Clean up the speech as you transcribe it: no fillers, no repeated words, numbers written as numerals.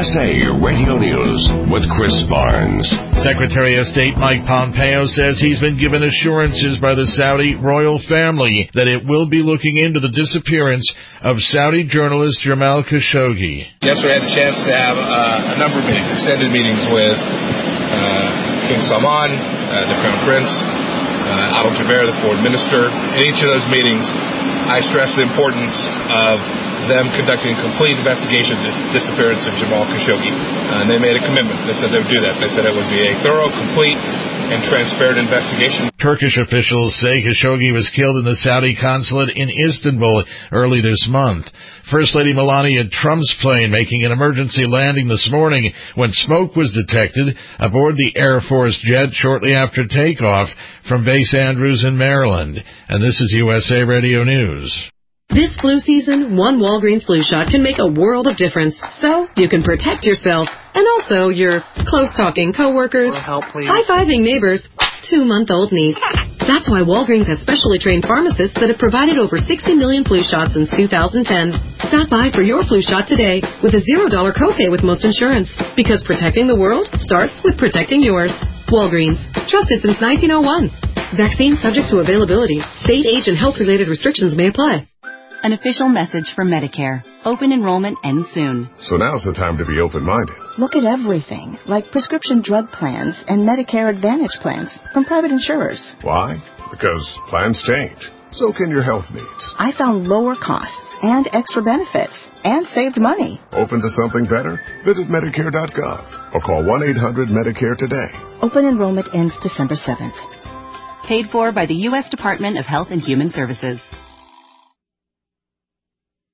USA Radio News with Chris Barnes. Secretary of State Mike Pompeo says he's been given assurances by the Saudi royal family that it will be looking into the disappearance of Saudi journalist Jamal Khashoggi. Yesterday I had a chance to have a number of meetings, extended meetings with King Salman, the Crown Prince, Adel Jaber, the foreign minister. In each of those meetings, I stressed the importance of them conducting a complete investigation of the disappearance of Jamal Khashoggi. And they made a commitment. They said they would do that. They said it would be a thorough, complete, and transparent investigation. Turkish officials say Khashoggi was killed in the Saudi consulate in Istanbul early this month. First Lady Melania Trump's plane making an emergency landing this morning when smoke was detected aboard the Air Force jet shortly after takeoff from Base Andrews in Maryland. And this is USA Radio News. This flu season, one Walgreens flu shot can make a world of difference. So you can protect yourself and also your close-talking coworkers, high-fiving neighbors, 2-month-old niece. That's why Walgreens has specially trained pharmacists that have provided over 60 million flu shots since 2010. Stop by for your flu shot today with a $0 copay with most insurance. Because protecting the world starts with protecting yours. Walgreens. Trusted since 1901. Vaccine subject to availability. State, age, and health-related restrictions may apply. An official message from Medicare. Open enrollment ends soon. So now's the time to be open-minded. Look at everything, like prescription drug plans and Medicare Advantage plans from private insurers. Why? Because plans change. So can your health needs. I found lower costs and extra benefits and saved money. Open to something better? Visit Medicare.gov or call 1-800-MEDICARE today. Open enrollment ends December 7th. Paid for by the U.S. Department of Health and Human Services.